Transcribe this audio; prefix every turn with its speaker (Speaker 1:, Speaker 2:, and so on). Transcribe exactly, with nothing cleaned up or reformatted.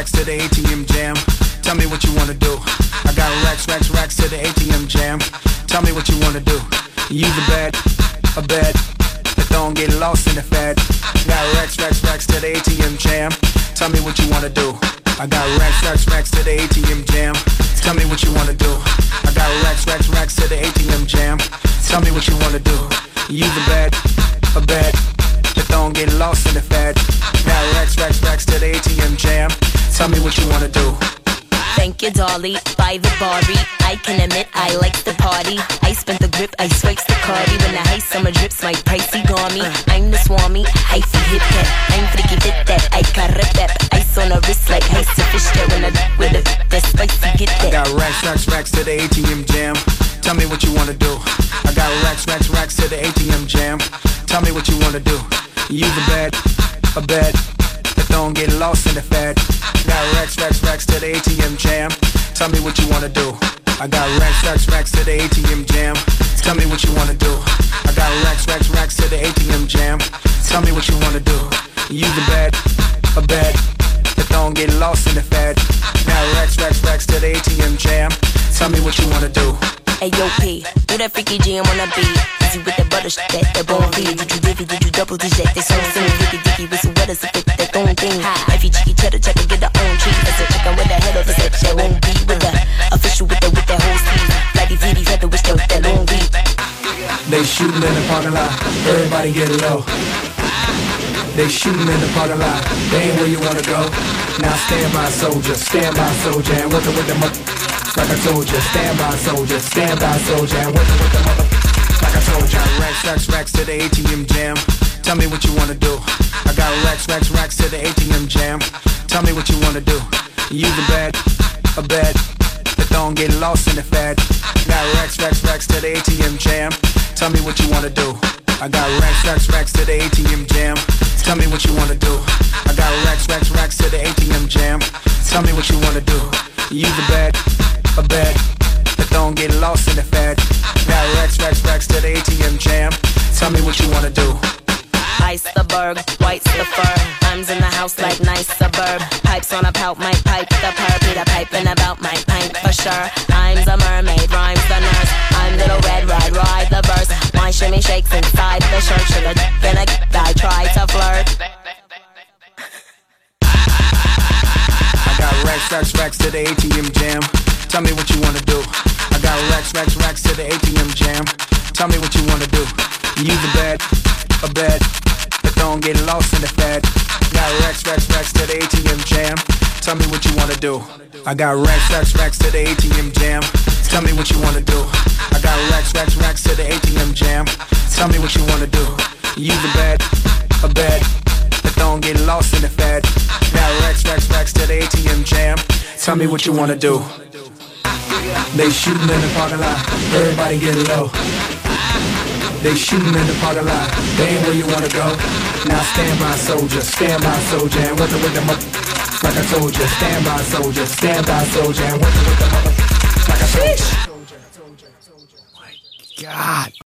Speaker 1: racks to the A T M jam. Tell me what you wanna do. I got racks, racks, racks to the A T M jam. Tell me what you wanna do. Use a bed, a bed that don't get lost in the fad. Got racks, racks, racks to the A T M jam. Tell me what you wanna do. I got racks, racks, racks to the A T M jam. Tell me what you wanna do. I got racks, racks, racks to the A T M jam. Tell me what you wanna do. Use a bed, a bed that don't get lost in the fad. Got racks, racks, racks to the A T M jam. Tell me what you wanna do.
Speaker 2: Thank you, Dolly, by the Barbie. I can admit I like the party. I spent the grip, I swipes the cardi. When the high summer drips, my pricey garmy. I'm the swami, I feel hip hip. I'm freaky fit that, I got rip that. Ice on the wrist like ice to fish there. When I with it, that spicy get that.
Speaker 1: I got racks, racks, racks to the A T M jam. Tell me what you wanna do. I got racks, racks, racks to the A T M jam. Tell me what you wanna do. Use a bed, a bed that don't get lost in the fad. Got racks, racks, racks to the A T M jam. Tell me what you wanna do. I got racks, racks, racks to the A T M jam. Tell me what you wanna do. I got racks, racks, racks to the A T M jam. Tell me what you wanna do. Use a bed, a bed that don't get lost in the fad. Got racks, racks, racks to the A T M jam. Tell me what you wanna do.
Speaker 2: Hey yo P, do that freaky jam on the beat. Easy with that butter shit, that, that bone feed. Did you divvy, did you double dig that? They song sing, dicky dicky with some wetters to fit that thong thing. Wifey cheeky cheddar, checker, get her own cheese. As a chicken with a head of a set, that won't be with the official with the with that whole sleeve. Flighty fleety feather, wish that with that long beat.
Speaker 1: They shooting in the parking lot, everybody get low. They shooting in the parking lot, they ain't where you wanna go. Now stand by soldier, stand by soldier, and working with the mother. Like I told you, stand by soldier, stand by soldier, and working with the mother. Like I told you, racks, racks, racks to the A T M jam. Tell me what you wanna do. I got racks, racks, racks to the A T M jam. Tell me what you wanna do. Use a bed, a bed that don't get lost in the fad. Got racks, racks, racks to the A T M jam. Tell me what you wanna do. I got racks, racks, racks to the A T M jam. Tell me what you wanna do. I got racks, racks, racks to the A T M jam. Tell me what you wanna do. Use a bed, a bed that don't get lost in the fad. Got racks, racks, racks to the A T M jam. Tell me what you wanna do.
Speaker 2: Iceberg, white's the fur. Arms in the house like nice suburb. Pipes on a pout, my pipe the perp. Need a piping about my pint for sure. I'm the mermaid, rhymes the nurse. I'm little red, ride, ride the verse. My shimmy shakes inside the shirt. Shoulda been a guy, try to flirt.
Speaker 1: I got racks, racks, racks to the A T M jam. Tell me what you wanna do. I got racks, racks, racks to the A T M jam. Tell me what you wanna do. Use a bed, a bed that don't get lost in the fad. Got racks, racks, racks to the A T M jam. Tell me what you wanna do. I got racks, racks, racks to the A T M jam. Tell me what you wanna do. I got racks, racks, racks to the A T M jam. Tell me what you wanna do. Use a bed, a bed that don't get lost in the fad. Got racks, racks, racks to the A T M jam. Tell me what you wanna do. They shooting in the parking lot, everybody get low. They shooting in the parking lot, they ain't where you wanna go. Now stand by soldier, stand by soldier, and working with the mother. Like I told you, stand by soldier, stand by soldier, and working with the mother. Like I told you. Oh my God.